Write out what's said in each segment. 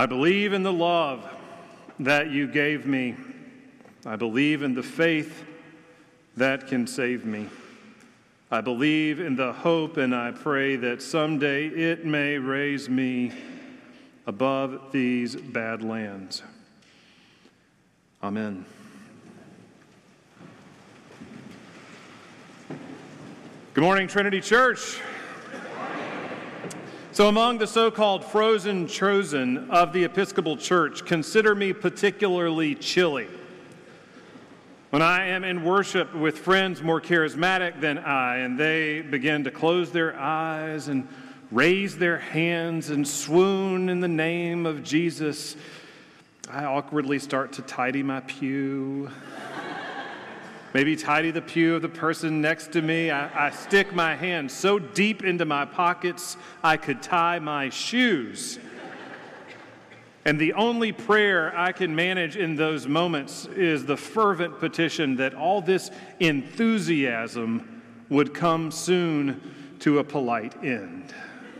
I believe in the love that you gave me. I believe in the faith that can save me. I believe in the hope, and I pray that someday it may raise me above these bad lands. Amen. Good morning, Trinity Church. So among the so-called frozen chosen of the Episcopal Church, consider me particularly chilly. When I am in worship with friends more charismatic than I, and they begin to close their eyes and raise their hands and swoon in the name of Jesus, I awkwardly start to tidy my pew. Maybe tidy the pew of the person next to me. I stick my hand so deep into my pockets I could tie my shoes. And the only prayer I can manage in those moments is the fervent petition that all this enthusiasm would come soon to a polite end.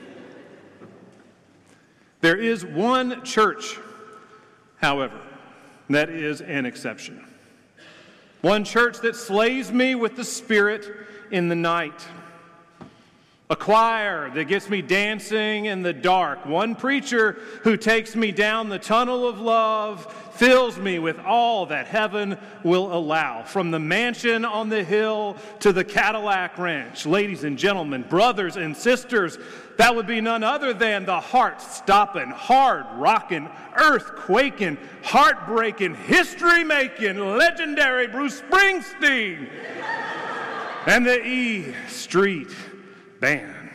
There is one church, however, that is an exception. One church that slays me with the Spirit in the night. A choir that gets me dancing in the dark. One preacher who takes me down the tunnel of love, fills me with all that heaven will allow. From the mansion on the hill to the Cadillac Ranch. Ladies and gentlemen, brothers and sisters, that would be none other than the heart-stopping, hard-rocking, earth-quaking, heartbreaking, history-making, legendary Bruce Springsteen and the E Street Band.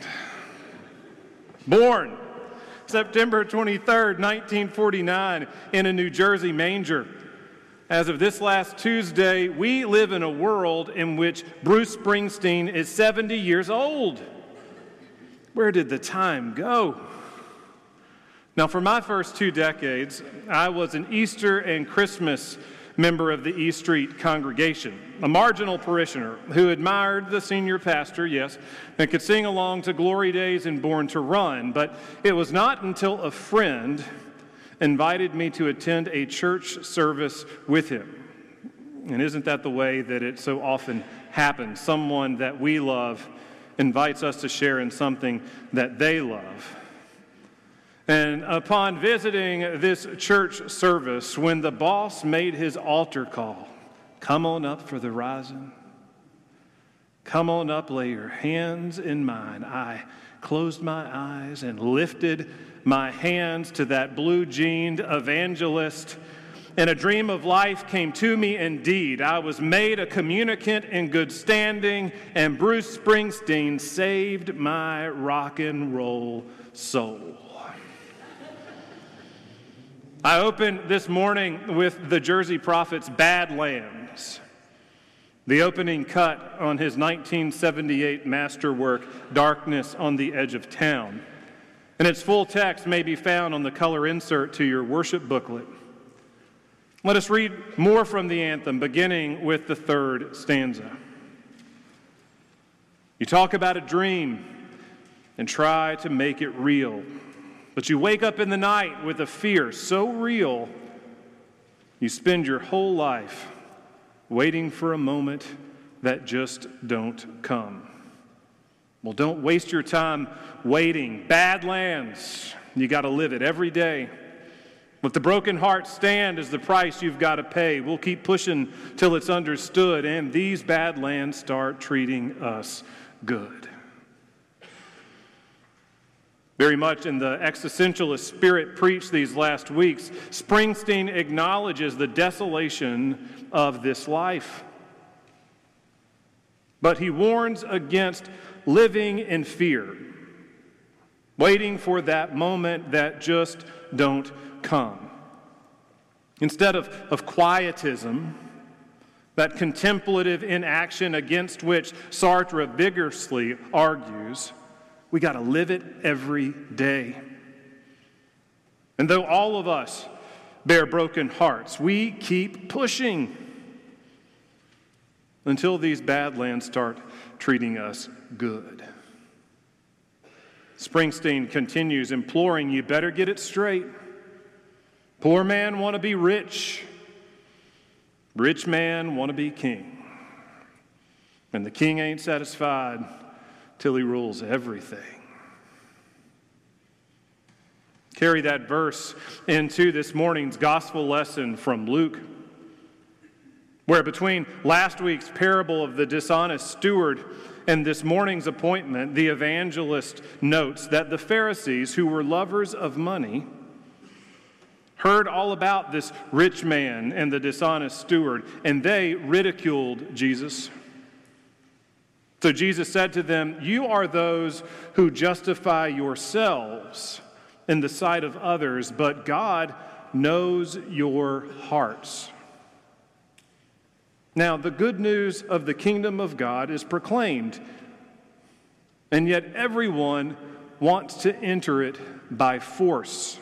Born September 23rd, 1949, in a New Jersey manger. As of this last Tuesday, we live in a world in which Bruce Springsteen is 70 years old. Where did the time go? Now, for my first 2 decades, I was an Easter and Christmas member of the E Street congregation, a marginal parishioner who admired the senior pastor, yes, and could sing along to Glory Days and Born to Run. But it was not until a friend invited me to attend a church service with him. And isn't that the way that it so often happens? Someone that we love invites us to share in something that they love. And upon visiting this church service, when the boss made his altar call, come on up for the rising. Come on up, lay your hands in mine. I closed my eyes and lifted my hands to that blue-jeaned evangelist, and a dream of life came to me indeed. I was made a communicant in good standing, and Bruce Springsteen saved my rock and roll soul. I opened this morning with the Jersey Prophet's Badlands, the opening cut on his 1978 masterwork, Darkness on the Edge of Town. And its full text may be found on the color insert to your worship booklet. Let us read more from the anthem, beginning with the 3rd stanza. You talk about a dream and try to make it real. But you wake up in the night with a fear so real, you spend your whole life waiting for a moment that just don't come. Well, don't waste your time waiting. Badlands, you got to live it every day. Let the broken heart stand as the price you've got to pay. We'll keep pushing till it's understood, and these badlands start treating us good. Very much in the existentialist spirit preached these last weeks, Springsteen acknowledges the desolation of this life. But he warns against living in fear, waiting for that moment that just don't come. Instead of quietism, that contemplative inaction against which Sartre vigorously argues, we got to live it every day. And though all of us bear broken hearts, we keep pushing until these badlands start treating us good. Springsteen continues imploring, you better get it straight. Poor man want to be rich. Rich man want to be king. And the king ain't satisfied till he rules everything. Carry that verse into this morning's gospel lesson from Luke, where between last week's parable of the dishonest steward and this morning's appointment, the evangelist notes that the Pharisees, who were lovers of money, heard all about this rich man and the dishonest steward, and they ridiculed Jesus. So Jesus said to them, "You are those who justify yourselves in the sight of others, but God knows your hearts." Now, the good news of the kingdom of God is proclaimed, and yet everyone wants to enter it by force.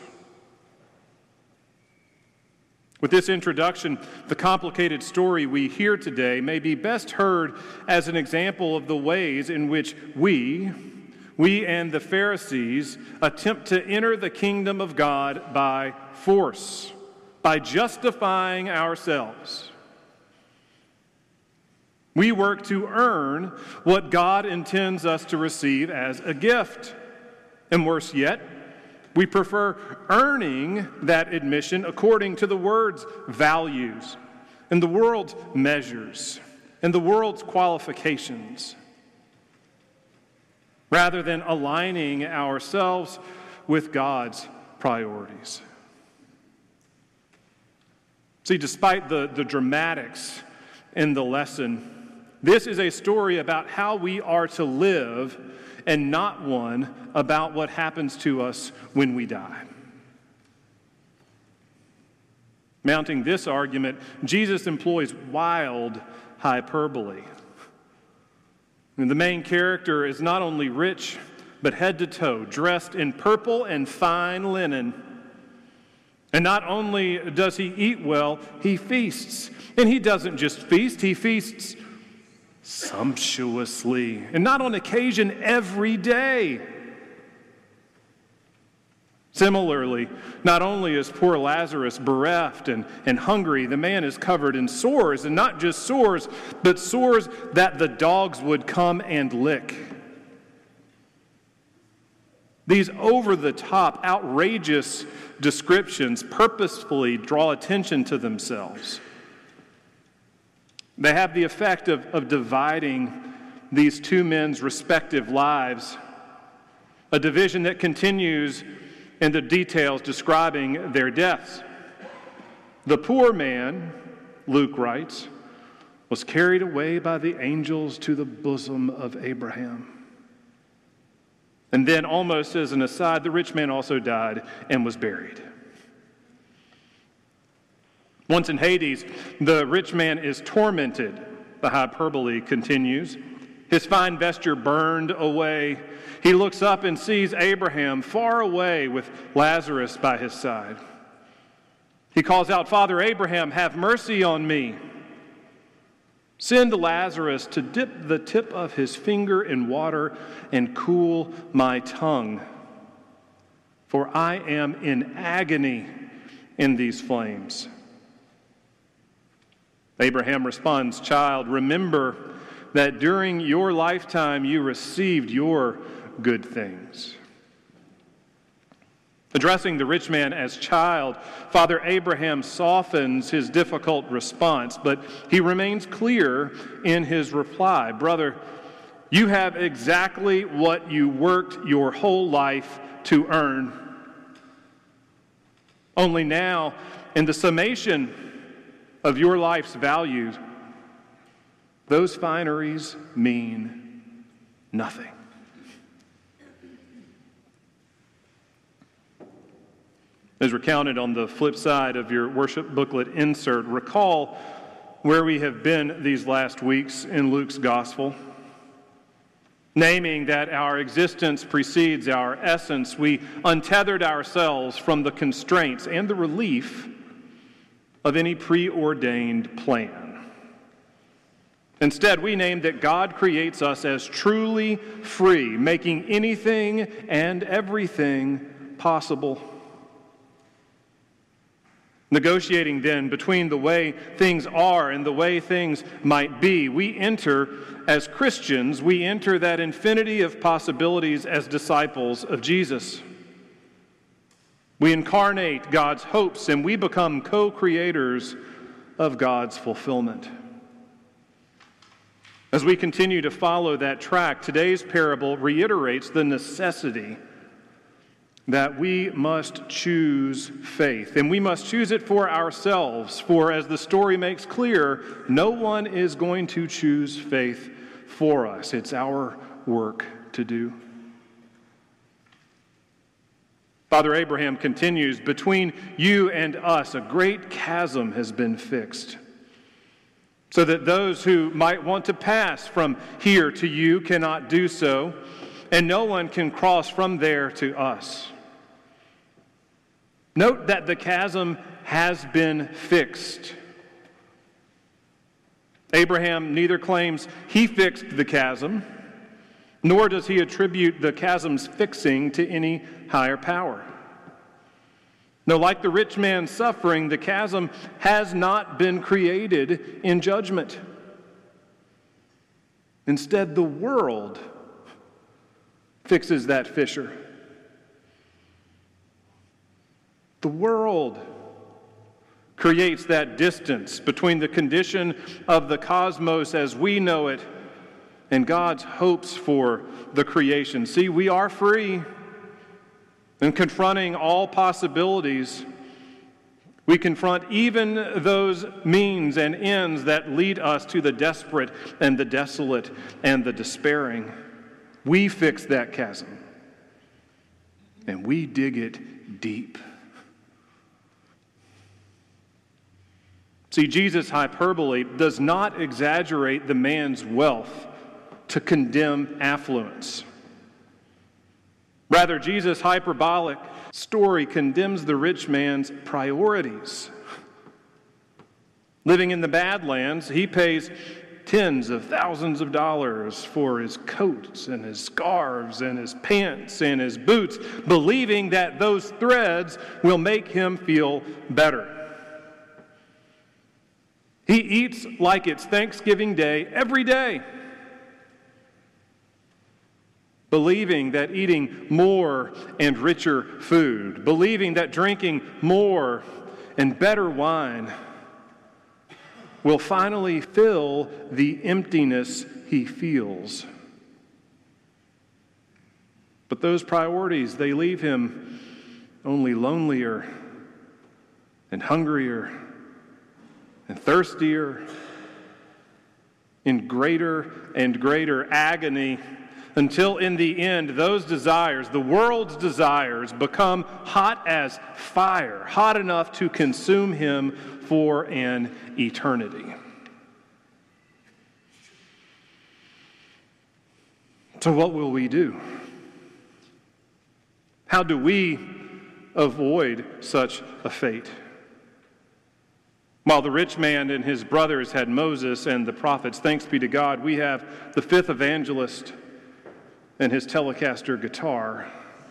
With this introduction, the complicated story we hear today may be best heard as an example of the ways in which we and the Pharisees attempt to enter the kingdom of God by force, by justifying ourselves. We work to earn what God intends us to receive as a gift. And worse yet, we prefer earning that admission according to the world's values and the world's measures and the world's qualifications, rather than aligning ourselves with God's priorities. See, despite the dramatics in the lesson, this is a story about how we are to live and not one about what happens to us when we die. Mounting this argument, Jesus employs wild hyperbole. And the main character is not only rich, but head to toe, dressed in purple and fine linen. And not only does he eat well, he feasts. And he doesn't just feast, he feasts sumptuously, and not on occasion, every day. Similarly, not only is poor Lazarus bereft and hungry, the man is covered in sores, and not just sores, but sores that the dogs would come and lick. These over-the-top, outrageous descriptions purposefully draw attention to themselves. They have the effect of dividing these two men's respective lives, a division that continues in the details describing their deaths. The poor man, Luke writes, was carried away by the angels to the bosom of Abraham. And then, almost as an aside, the rich man also died and was buried. Once in Hades, the rich man is tormented. The hyperbole continues. His fine vesture burned away. He looks up and sees Abraham far away with Lazarus by his side. He calls out, "Father Abraham, have mercy on me. Send Lazarus to dip the tip of his finger in water and cool my tongue, for I am in agony in these flames." Abraham responds, "Child, remember that during your lifetime you received your good things." Addressing the rich man as child, Father Abraham softens his difficult response, but he remains clear in his reply. "Brother, you have exactly what you worked your whole life to earn. Only now, in the summation of your life's values, those fineries mean nothing." As recounted on the flip side of your worship booklet insert, recall where we have been these last weeks in Luke's gospel. Naming that our existence precedes our essence, we untethered ourselves from the constraints and the relief of any preordained plan. Instead, we named that God creates us as truly free, making anything and everything possible. Negotiating then between the way things are and the way things might be, we enter, as Christians, we enter that infinity of possibilities as disciples of Jesus. We incarnate God's hopes and we become co-creators of God's fulfillment. As we continue to follow that track, today's parable reiterates the necessity that we must choose faith. And we must choose it for ourselves, for as the story makes clear, no one is going to choose faith for us. It's our work to do. Father Abraham continues, between you and us, a great chasm has been fixed, so that those who might want to pass from here to you cannot do so, and no one can cross from there to us. Note that the chasm has been fixed. Abraham neither claims he fixed the chasm, nor does he attribute the chasm's fixing to any higher power. No, like the rich man's suffering, the chasm has not been created in judgment. Instead, the world fixes that fissure. The world creates that distance between the condition of the cosmos as we know it and God's hopes for the creation. See, we are free. And confronting all possibilities, we confront even those means and ends that lead us to the desperate and the desolate and the despairing. We fix that chasm, and we dig it deep. See, Jesus' hyperbole does not exaggerate the man's wealth to condemn affluence. Rather, Jesus' hyperbolic story condemns the rich man's priorities. Living in the Badlands, he pays tens of thousands of dollars for his coats and his scarves and his pants and his boots, believing that those threads will make him feel better. He eats like it's Thanksgiving Day every day, believing that eating more and richer food, believing that drinking more and better wine will finally fill the emptiness he feels. But those priorities, they leave him only lonelier and hungrier and thirstier, in greater and greater agony, until in the end, those desires, the world's desires, become hot as fire, hot enough to consume him for an eternity. So what will we do? How do we avoid such a fate? While the rich man and his brothers had Moses and the prophets, thanks be to God, we have the fifth evangelist and his Telecaster guitar.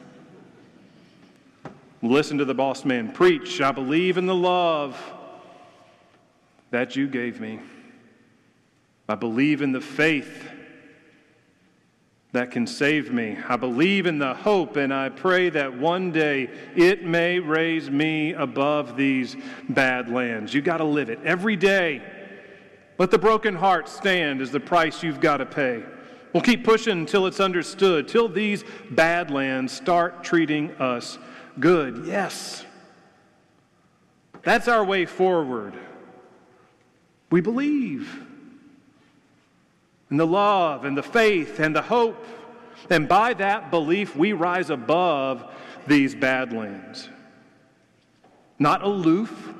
Listen to the boss man preach. I believe in the love that you gave me. I believe in the faith that can save me. I believe in the hope, and I pray that one day it may raise me above these bad lands. You got to live it every day. Let the broken heart stand as the price you've got to pay. We'll keep pushing until it's understood, till these bad lands start treating us good. Yes. That's our way forward. We believe in the love and the faith and the hope. And by that belief, we rise above these bad lands. Not aloof,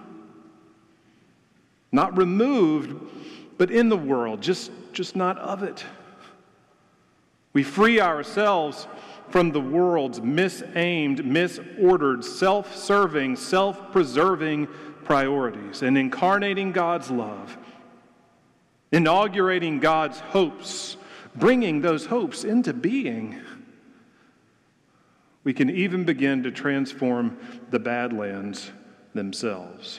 not removed, but in the world, just not of it. We free ourselves from the world's misaimed, misordered, self-serving, self-preserving priorities and incarnating God's love, inaugurating God's hopes, bringing those hopes into being. We can even begin to transform the Badlands themselves.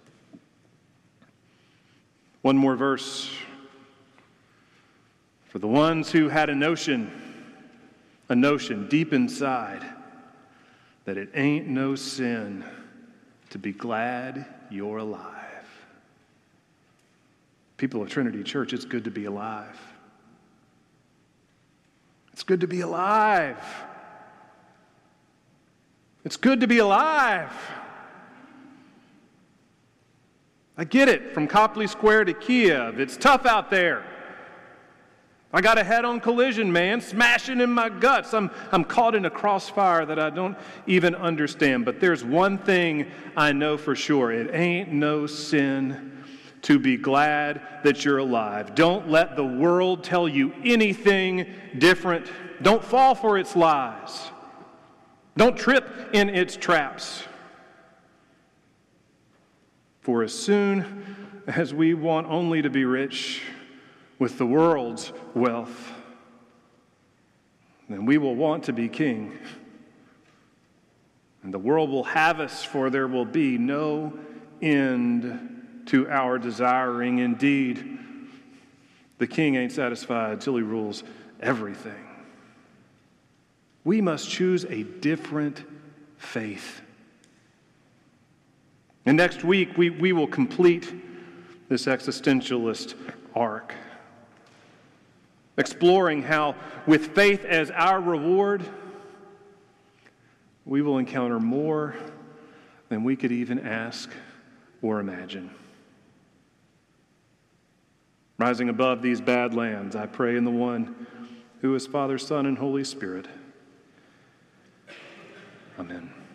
One more verse. For the ones who had a notion deep inside that it ain't no sin to be glad you're alive. People of Trinity Church, it's good to be alive. It's good to be alive. It's good to be alive. I get it, from Copley Square to Kiev. It's tough out there. I got a head-on collision, man, smashing in my guts. I'm caught in a crossfire that I don't even understand. But there's one thing I know for sure. It ain't no sin to be glad that you're alive. Don't let the world tell you anything different. Don't fall for its lies. Don't trip in its traps. For as soon as we want only to be rich with the world's wealth, then we will want to be king. And the world will have us, for there will be no end to our desiring. Indeed, the king ain't satisfied till he rules everything. We must choose a different faith. And next week, we will complete this existentialist arc, exploring how, with faith as our reward, we will encounter more than we could even ask or imagine. Rising above these bad lands, I pray in the one who is Father, Son, and Holy Spirit. Amen.